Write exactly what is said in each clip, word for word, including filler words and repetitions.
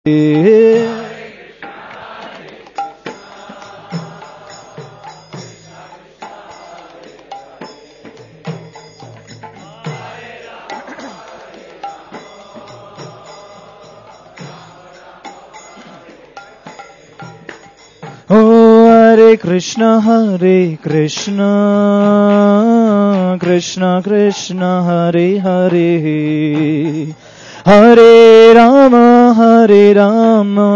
Hare Krishna, Hare Krishna, Krishna Krishna, Hare Hare, Hare Rama, Hare Rama,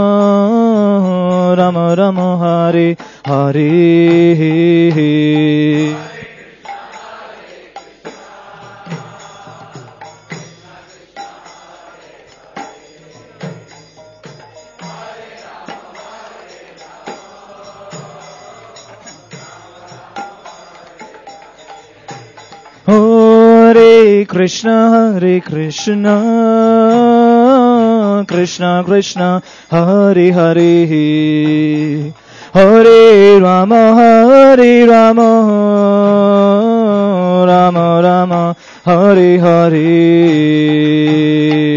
Rama Rama, Hare Hare. Hare Krishna, Hare Krishna, Krishna Krishna, Hare Hare, Hare Rama, Hare Rama, Rama Rama, Hare Hare.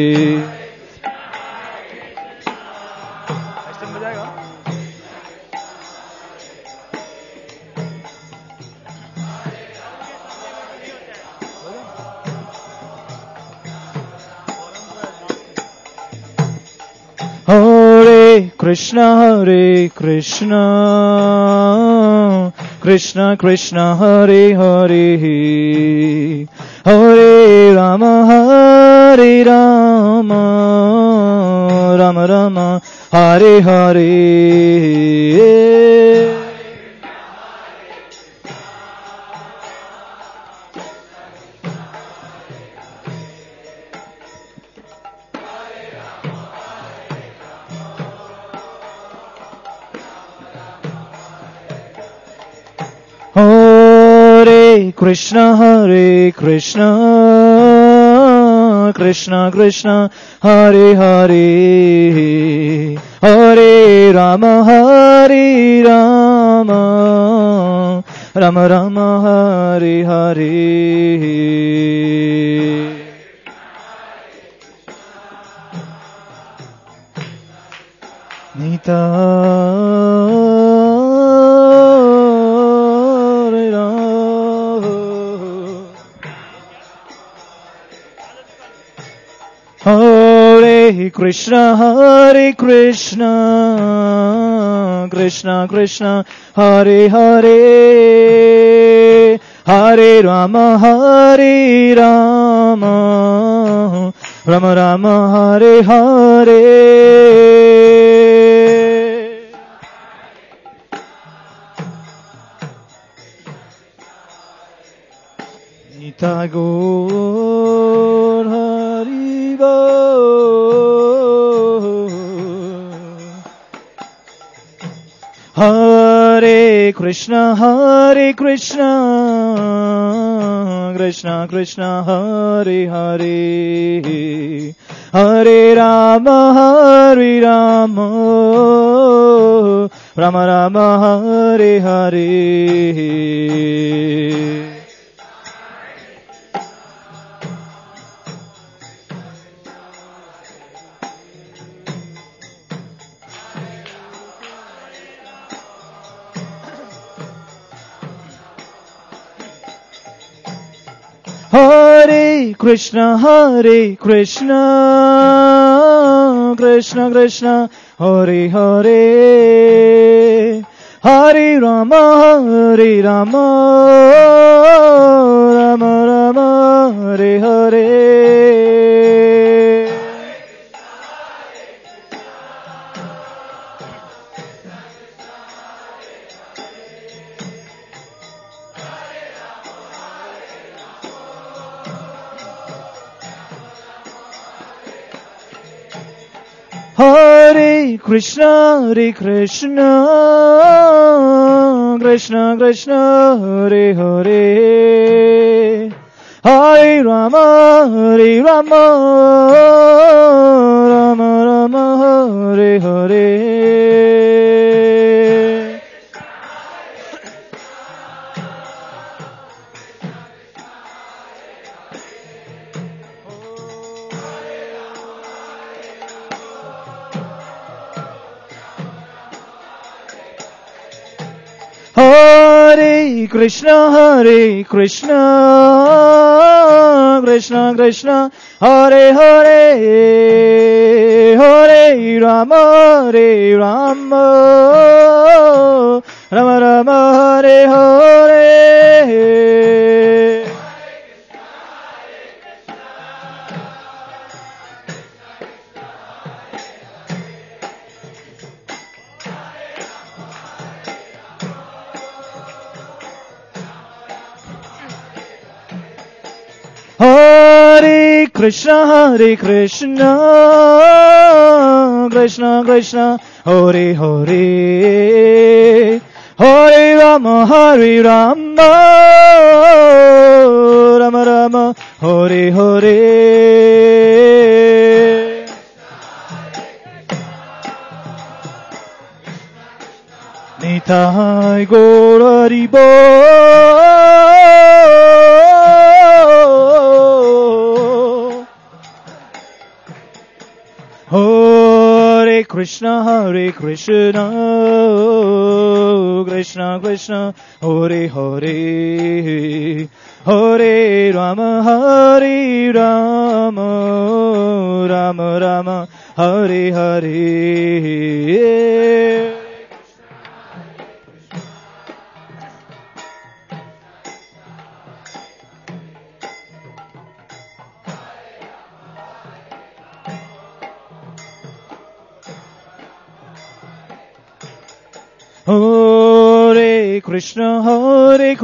Hare Krishna, Hare Krishna, Krishna Krishna, Hare Hare, Hare Rama, Hare Rama, Rama Rama, Hare Hare. Hare Krishna, Hare Krishna, Krishna Krishna, Hare Hare, Hare Rama, Hare Rama, Rama Rama, Hare Hare. Nita Hare Krishna, Hare Krishna, Krishna Krishna, Hare Hare, Hare Rama, Hare Rama, Rama Rama, Hare Hare. Nita Gaur Hari Bol. Hare Krishna, Hare Krishna, Krishna Krishna, Hare Hare, Hare Rama, Hare Rama, Rama Rama, Hare Hare. Hare Krishna, Hare Krishna, Krishna Krishna, Hare Hare, Hare Rama, Hare Rama, Rama Rama, Hare Hare. Hare Krishna, Hare Krishna, Krishna Krishna, Hare Hare, Hare Rama, Hare Rama, Rama Rama, Hare Hare. Hare Krishna, Hare Krishna, Krishna Krishna, Hare Hare, Hare Rama, Hare Rama, Rama Rama, Hare Hare. Hare Krishna, Hare Krishna, Krishna Krishna, Hare Hare, Hare Rama, Hare Rama, Rama Rama, Hare Hare. Nitai Gaur Hari Bol. Hare Krishna, Hare Krishna, Krishna Krishna, Hare Hare, Hare Rama, Hare Rama, Rama Rama, Hare Hare. Hare Krishna, Hare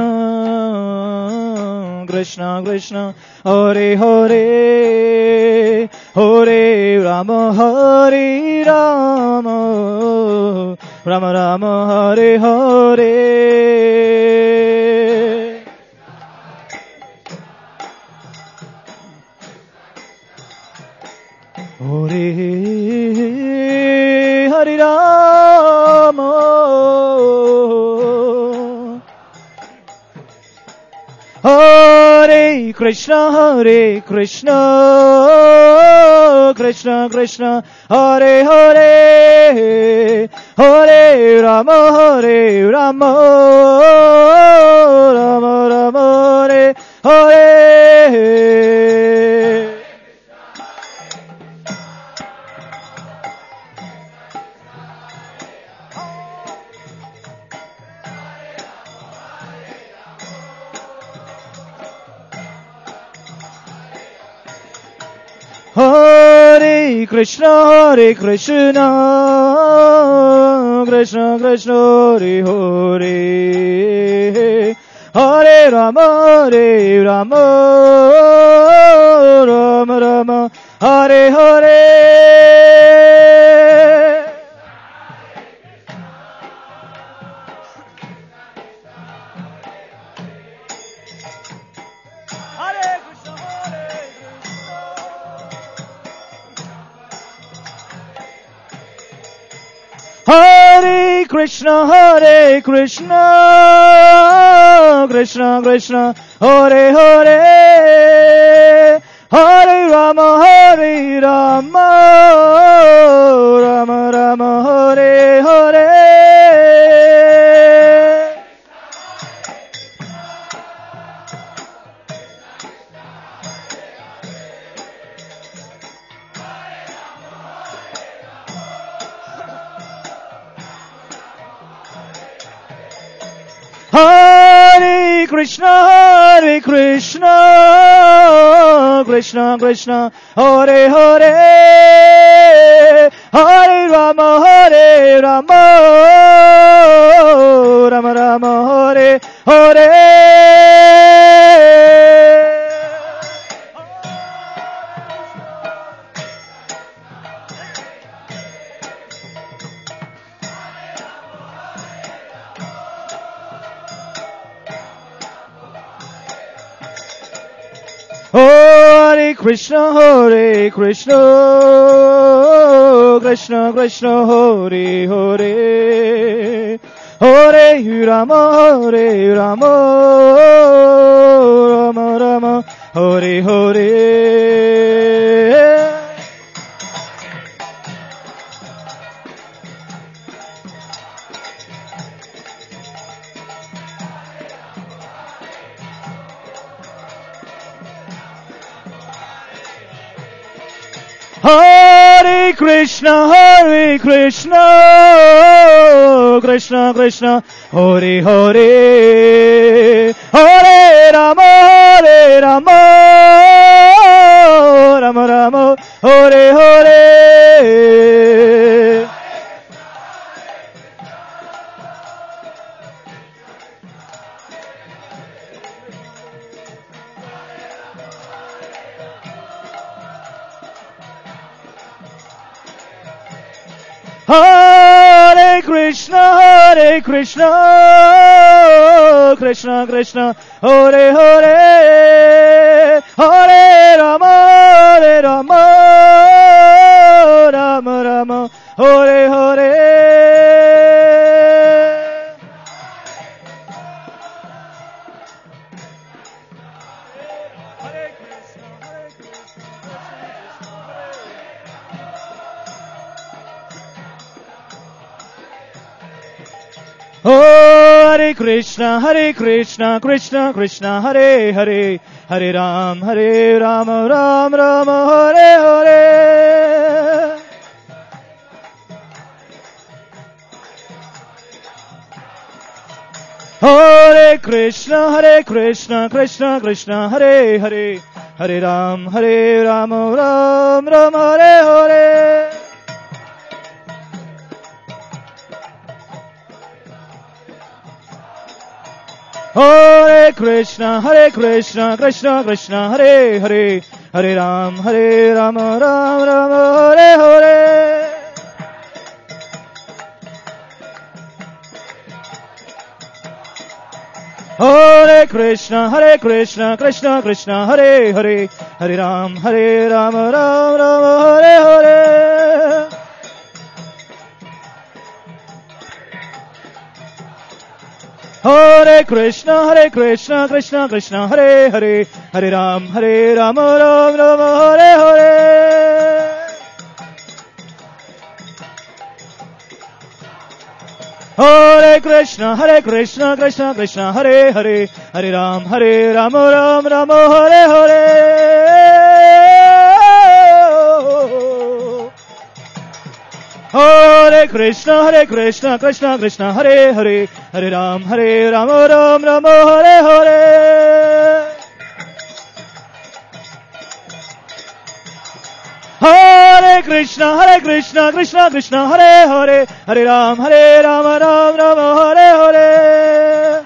Krishna, Krishna Krishna, Hare Hare, Hare Rama, Hare Rama, Rama Rama, Hare Hare. Hare Hare Rama, Hare Krishna, Hare Krishna, Krishna Krishna, Hare Hare, Hare Rama, Hare Rama, Rama Rama, Hare Hare. Hare Krishna, Hare Krishna, Krishna Krishna, Hare Hare, Hare Rama, Hare Rama, Rama Rama, Hare Hare. Hare Krishna, Hare Krishna, Krishna Krishna, Hare Hare, Hare Rama, Hare Rama, Rama Rama, Hare Hare. Hare Krishna, Hare Krishna, Krishna Krishna, Hare Hare, Hare Rama, Hare Rama, Rama Rama, Hare Hare. Hare Krishna, Hare Krishna, Krishna Krishna, Hare Hare, Hare Rama, Hare Rama, Rama Rama, Hare Hare. Hare Krishna, Hare Krishna, Krishna Krishna, Hare Hare, Hare Rama, Hare Rama, Rama Rama, Hare Hare. Hare Krishna, Hare Krishna, Krishna Krishna, Hare Hare, Hare Rama, Hare Rama, Rama Rama, Hare Hare. Hare Krishna, Hare Krishna, Krishna Krishna, Hare Hare, Hare Ram, Hare Rama, Ram Rama, Hare Hare. Hare Krishna, Hare Krishna, Krishna Krishna, Hare Hare, Hare Ram, Hare Rama, Ram Rama, Hare Hare. Hare Krishna, Hare Krishna, Krishna Krishna, Hare Hare, Hare Ram, Hare Rama, Ram Rama, Hare Hare. Hare Krishna, Hare Krishna, Krishna Krishna, Hare Hare, Hare Ram, Hare Rama, Ram Rama, Hare Hare. Hare Krishna, Hare Krishna, Krishna Krishna, Hare Hare, Hare Ram, Hare Rama, Ram Rama, Hare Hare. Hare Krishna, Hare Krishna, Krishna Krishna, Hare Hare, Hare Ram, Hare Rama, Ram Rama, Hare Hare. Hare Krishna, Hare Krishna, Krishna Krishna, Hare Hare, Hare Ram, Hare Rama, Ram Rama, Hare Hare. Hare Krishna, Hare Krishna, Krishna Krishna, Hare Hare, Hare Ram, Hare Rama, Ram Rama, Hare Hare.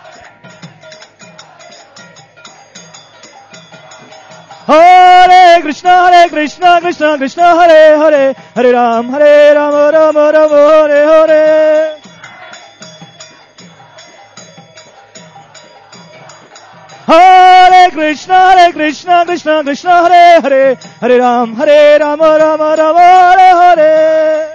Hare Krishna, Hare Krishna, Krishna Krishna, Hare Hare, Hare Ram, Hare Rama, Rama Rama, Hare Hare. Hare Krishna, Hare Krishna, Krishna Krishna, Hare Hare, Hare Ram, Hare Rama, Rama Rama, Hare Hare.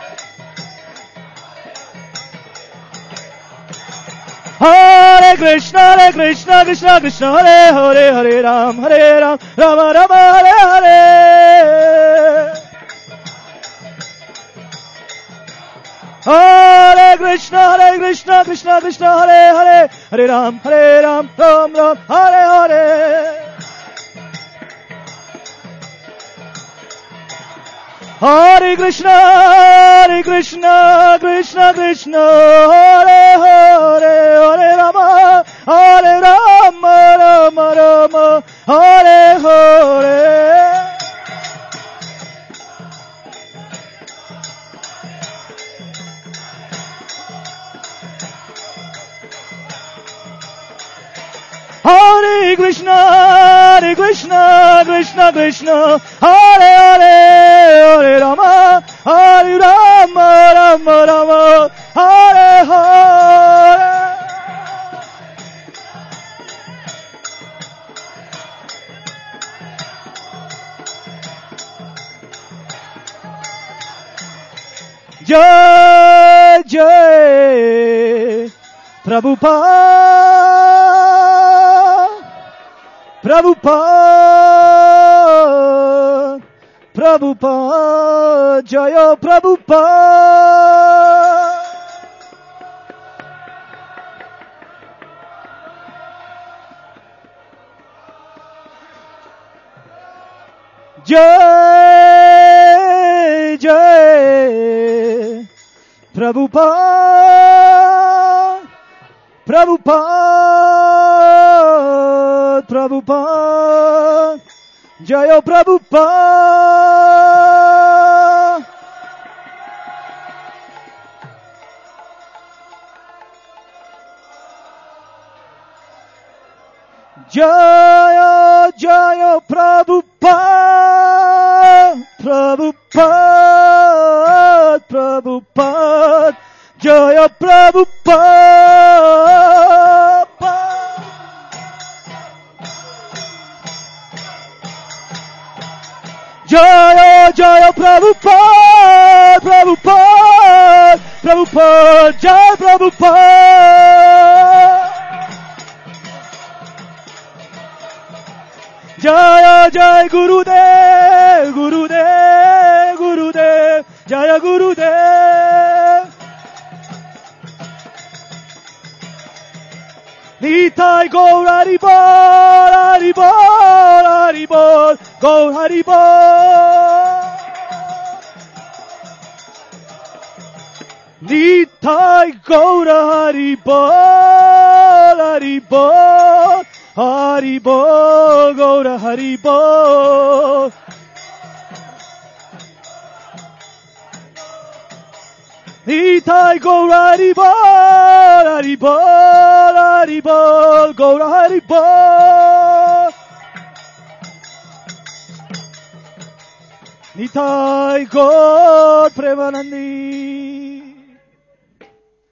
Hare Krishna, Hare Krishna, Krishna Krishna, Hare Hare, Hare Ram, Hare Ram, Rama Rama, Hare Hare. Hare Krishna, Hare Krishna, Krishna Krishna, Hare Hare, Hare Ram, Hare Ram, Ram Ram, Hare Hare. Hare Krishna, Hare Krishna, Krishna Krishna, Hare Hare, Hare Rama, Hare Rama, Rama Rama, Hare Hare. Hare Krishna, Hare Krishna, Krishna Krishna, Hare Hare, Hare Rama, Hare Rama, Rama Rama, Hare Hare. Jai Jai Prabhupada, Prabhupada, Prabhupada, Jaya Prabhupada. Jai Prabhupada, Prabhupada, Prabhupada, Jayo Prabhupada. Jayo, Jayo Prabhupada, Prabhupada, Prabhupada, Jayo Prabhupada. Jayo, Jayo Prabhupada, Prabhupada, Prabhupada, Jai Prabhupada. Jaya Jai Gurudev, Gurudev, Gurudev, Jaya Gurudev. Nitai Gaur Haribol, Haribol, Haribol, Gaur Haribol. Nitai Gaur Haribol, Haribol, Haribol, Gaura Haribol. Nitai Gaura Haribol, Haribol, Haribol, Gaura Haribol. Nitai Gaur Premanandi.